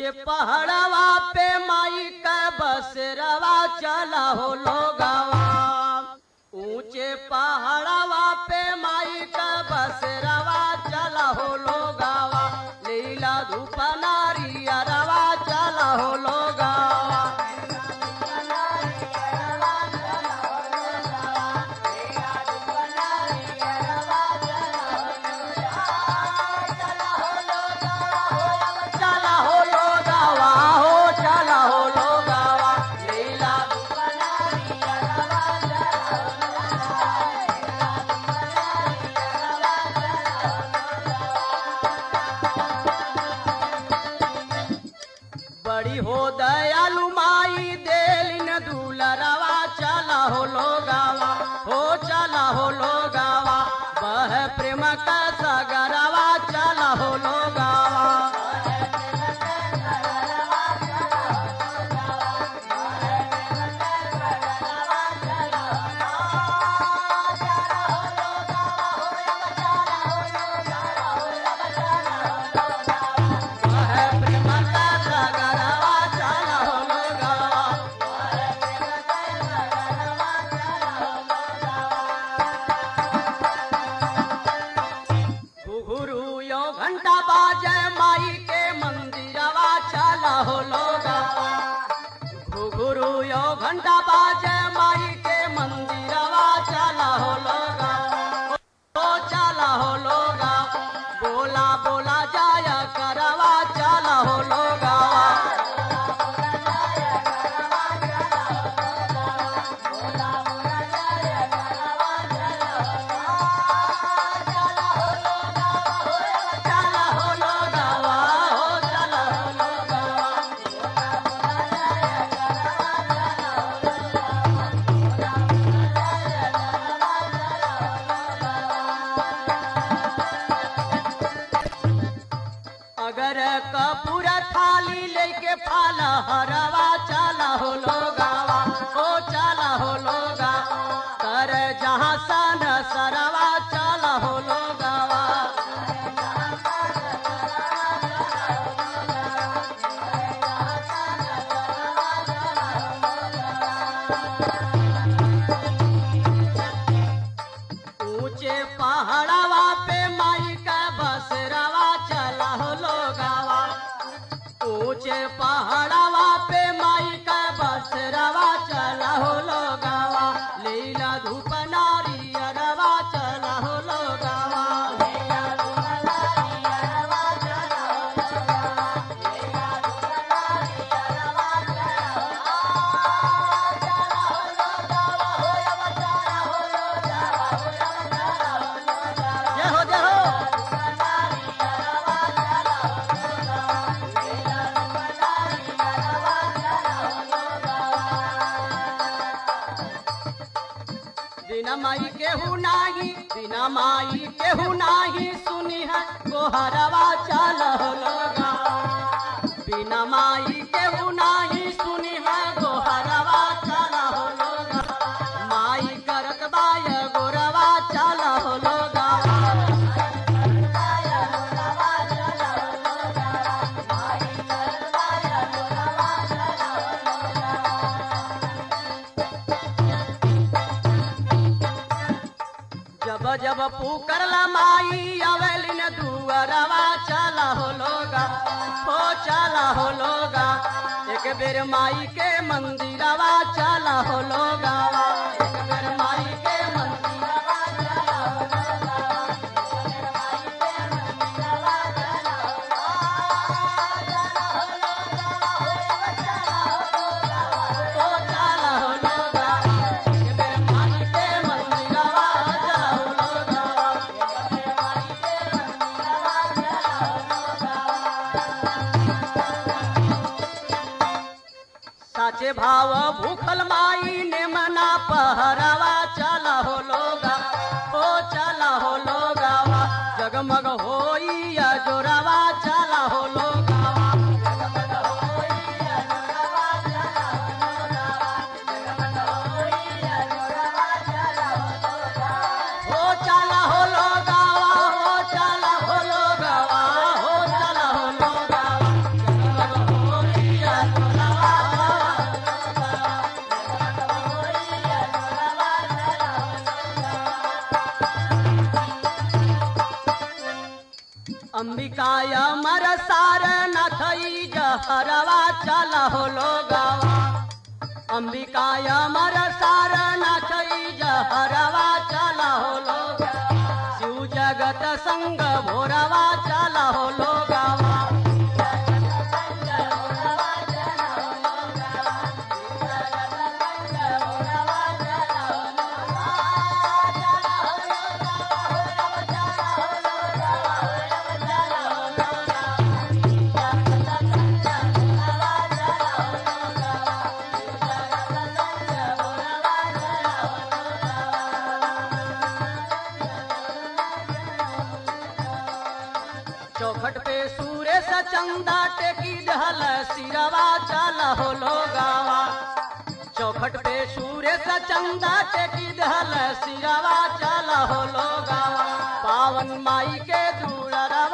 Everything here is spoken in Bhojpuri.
ऊंचे पहाड़वा पे माई का बसरवा चला हो लोगावा। ऊंचे पहाड़वा पे माई का बसरवा चला हो लोगावा। लीला धूप नारियरवा चला हो लोगावा। बड़ी हो दयालु माई देलिन दूलरवा चला हो लोगावा। हो चला हो लोगावा बह प्रेम का सागरवा चला हो लोगावा। घंटा बाजे माई के मंदिरवा चला हो लोगावा। घुघरू यो घंटा बाजे माई के मंदिरवा चला हो लोगावा। हो चला हो लोगा बोला बोला जाया करवा चला हो लोगावा। अगर कपूर थाली लेके फाला हरवा चला हो लोगावा। हो चला हो लोगा कर जहाँ सन सरवा चला हो लोगावा। ऊंचे पहाड़वा पे माई का बसरवा चला हो लोगावा। ऊंचे पहाड़वा पे माई का बसरवा चला हो लोगावा। लीला धूप नारियरवा चला हो लोगावा। बिना माई केहू नाही, बिना माई केहू नाही सुनी है गोहरवा चला हो लोगावा। बिना माई केहू नाही सुनी है गोहरवा चला हो लोगावा। माई करत बाय गोरवा चला हो लोगावा। जब जब पुकरला माई अवेलिन दुअरवा चला हो लोगा। हो चला हो लोगा एक बेर माई के मंदिरवा चला हो लोगावा। एक बेर माई के मंदिरवा चला हो लोगावा। साचे भाव भूखल माई ने मना पहरवा चला हो लोगा। हो चला हो लोगावा जगमग होई जोरावा चला हो लोगावा। जगमग होई जोरावा चला हो लोगावा। जगमग होई जोरावा चला हो लोगावा। हो चला हो लोगावा। हो चला हो लोगावा। हो चला हो लोगावा जगमग अंबिकाय मर सार नाथई जहरवा चला हो लोगावा अंबिकाय मर सार नाथई जहरवा चला हो लोगावा शिव जगत संग भोरवा चला हो लोगावा चौखट पे सूर्य चंदा टेकी दहल सिरवा चला हो लोगावा चौखट पे सूर्य चंदा टेकी दहल सिरवा चला हो लोगावा पावन माई के दूरवा